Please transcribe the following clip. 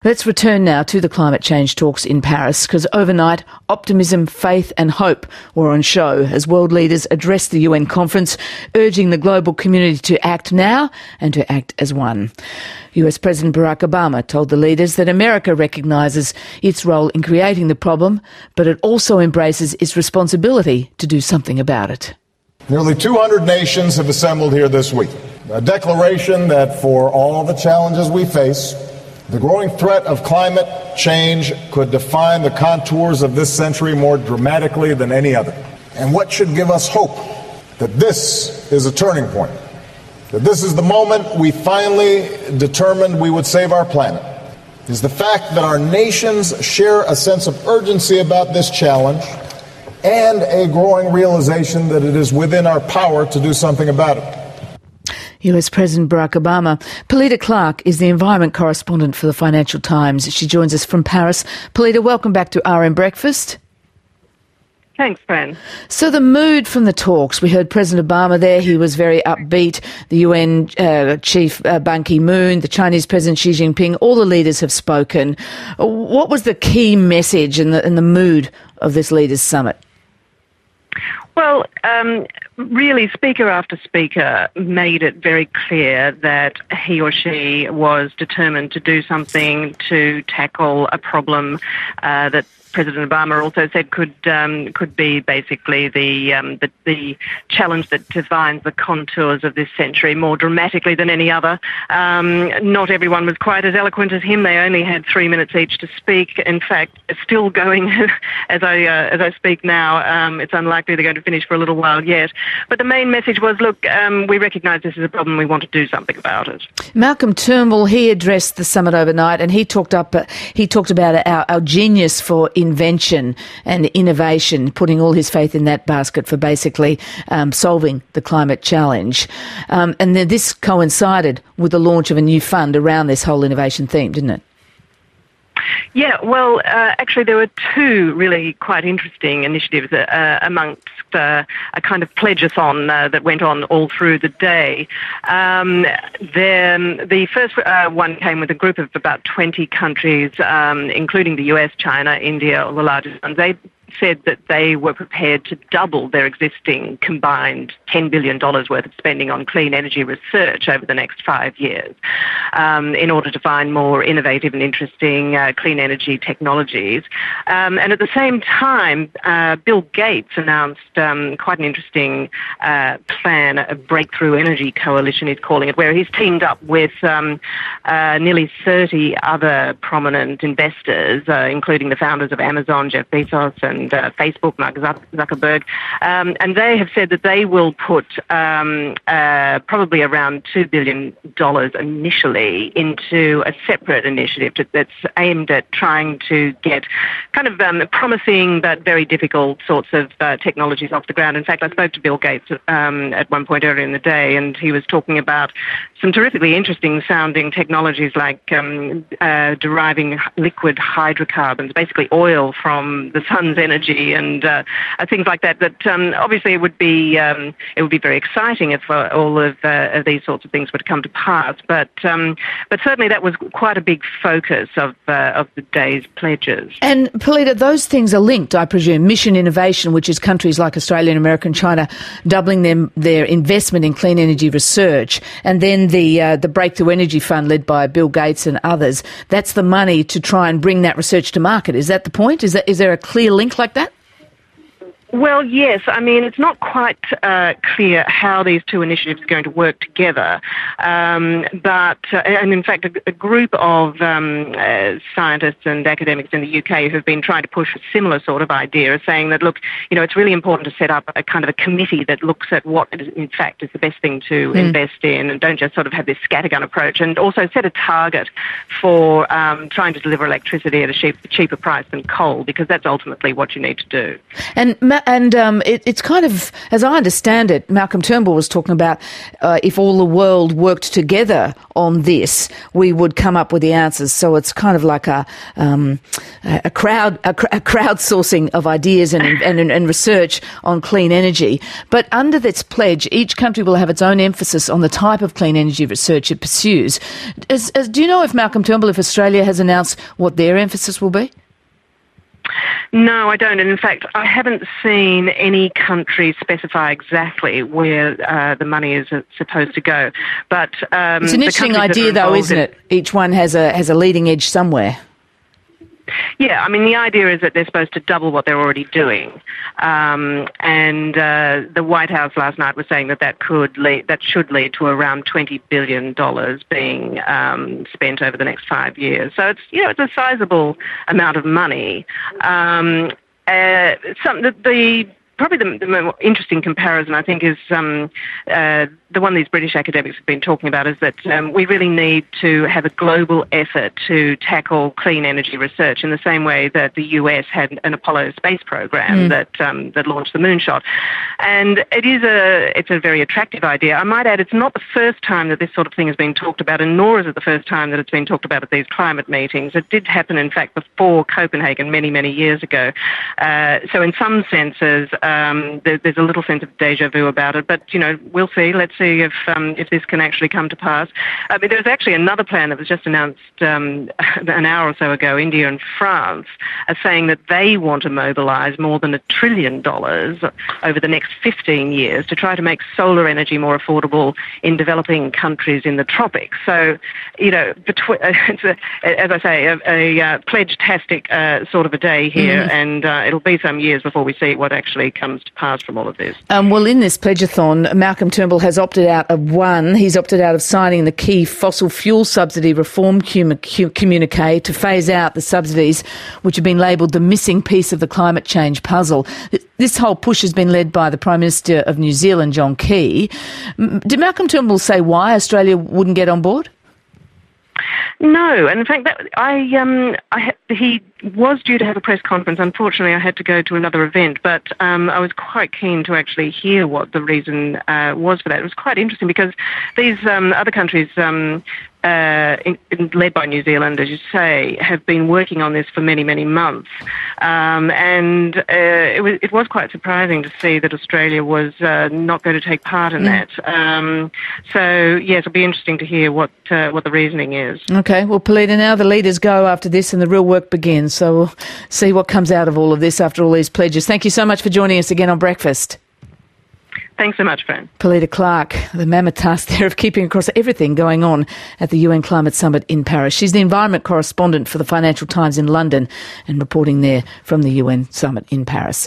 Let's return now to the climate change talks in Paris, because overnight, optimism, faith and hope were on show as world leaders addressed the UN conference, urging the global community to act now and to act as one. US President Barack Obama told the leaders that America recognises its role in creating the problem, but it also embraces its responsibility to do something about it. Nearly 200 nations have assembled here this week. A declaration that for all the challenges we face, the growing threat of climate change could define the contours of this century more dramatically than any other. And what should give us hope that this is a turning point, that this is the moment we finally determined we would save our planet, is the fact that our nations share a sense of urgency about this challenge and a growing realization that it is within our power to do something about it. US President Barack Obama. Polita Clark is the environment correspondent for the Financial Times. She joins us from Paris. Polita, welcome back to RM Breakfast. Thanks, Fran. So the mood from the talks, we heard President Obama there, he was very upbeat. The UN Chief Ban Ki-moon, the Chinese President Xi Jinping, all the leaders have spoken. What was the key message and the mood of this leaders' summit? Well, really, speaker after speaker made it very clear that he or she was determined to do something to tackle a problem that President Obama also said could be basically the challenge that defines the contours of this century more dramatically than any other. Not everyone was quite as eloquent as him. They only had 3 minutes each to speak. In fact, it's still going as I speak now. It's unlikely they're going to finish for a little while yet. But the main message was, look, we recognise this is a problem. We want to do something about it. Malcolm Turnbull, he addressed the summit overnight, and he talked about our genius for invention and innovation, putting all his faith in that basket for basically solving the climate challenge. And then this coincided with the launch of a new fund around this whole innovation theme, didn't it? Yeah, well, actually there were two really quite interesting initiatives amongst a kind of pledge-a-thon that went on all through the day. The first one came with a group of about 20 countries, including the US, China, India, all the largest ones. They said that they were prepared to double their existing combined $10 billion worth of spending on clean energy research over the next 5 years in order to find more innovative and interesting clean energy technologies. And at the same time, Bill Gates announced quite an interesting plan, a breakthrough energy coalition he's calling it, where he's teamed up with nearly 30 other prominent investors, including the founders of Amazon, Jeff Bezos, and Facebook, Mark Zuckerberg, and they have said that they will put probably around $2 billion initially into a separate initiative that's aimed at trying to get kind of promising but very difficult sorts of technologies off the ground. In fact, I spoke to Bill Gates at one point earlier in the day, and he was talking about some terrifically interesting sounding technologies like deriving liquid hydrocarbons, basically oil from the sun's energy and things like that. That obviously it would be very exciting if all of these sorts of things were to come to pass. But certainly that was quite a big focus of the day's pledges. And Polita, those things are linked, I presume. Mission Innovation, which is countries like Australia and America and China doubling their investment in clean energy research, and then the Breakthrough Energy Fund led by Bill Gates and others. That's the money to try and bring that research to market. Is that the point? Is there a clear link like that? Well, yes. I mean, it's not quite clear how these two initiatives are going to work together. But in fact, a group of scientists and academics in the UK who've been trying to push a similar sort of idea are saying that, look, it's really important to set up a kind of a committee that looks at what, in fact, is the best thing to invest in, and don't just sort of have this scattergun approach, and also set a target for trying to deliver electricity at a cheaper price than coal, because that's ultimately what you need to do. And and it's kind of, as I understand it, Malcolm Turnbull was talking about if all the world worked together on this, we would come up with the answers. So it's kind of like a crowdsourcing of ideas and research on clean energy. But under this pledge, each country will have its own emphasis on the type of clean energy research it pursues. Do you know if Malcolm Turnbull, if Australia has announced what their emphasis will be? No, I don't. And in fact, I haven't seen any country specify exactly where the money is supposed to go. But it's an interesting idea, though, isn't it? Each one has a leading edge somewhere. Yeah, I mean, the idea is that they're supposed to double what they're already doing. And the White House last night was saying that should lead to around $20 billion being spent over the next 5 years. So it's a sizable amount of money. Probably the more interesting comparison, I think, is the one these British academics have been talking about, is that we really need to have a global effort to tackle clean energy research in the same way that the US had an Apollo space program that launched the moonshot. And it's a very attractive idea. I might add, it's not the first time that this sort of thing has been talked about, and nor is it the first time that it's been talked about at these climate meetings. It did happen, in fact, before Copenhagen many, many years ago. So in some senses, there's a little sense of deja vu about it, but we'll see. Let's see if this can actually come to pass. I mean, there's actually another plan that was just announced an hour or so ago. India and France are saying that they want to mobilise more than $1 trillion over the next 15 years to try to make solar energy more affordable in developing countries in the tropics. So, it's as I say, a pledge-tastic sort of a day here, and it'll be some years before we see what actually comes to pass from all of this. Well, in this pledge-a-thon, Malcolm Turnbull has opted out of He's opted out of signing the key fossil fuel subsidy reform communique to phase out the subsidies which have been labelled the missing piece of the climate change puzzle. This whole push has been led by the Prime Minister of New Zealand, John Key. Did Malcolm Turnbull say why Australia wouldn't get on board? No, and in fact, he was due to have a press conference. Unfortunately, I had to go to another event, but I was quite keen to actually hear what the reason was for that. It was quite interesting because these other countries, led by New Zealand, as you say, have been working on this for many, many months. And it was quite surprising to see that Australia was not going to take part in that. So, yes, it'll be interesting to hear what the reasoning is. Okay, well, Pelita, now the leaders go after this and the real work begins. So we'll see what comes out of all of this after all these pledges. Thank you so much for joining us again on Breakfast. Thanks so much, Fran. Pelita Clark, the mammoth task there of keeping across everything going on at the UN Climate Summit in Paris. She's the environment correspondent for the Financial Times in London and reporting there from the UN Summit in Paris.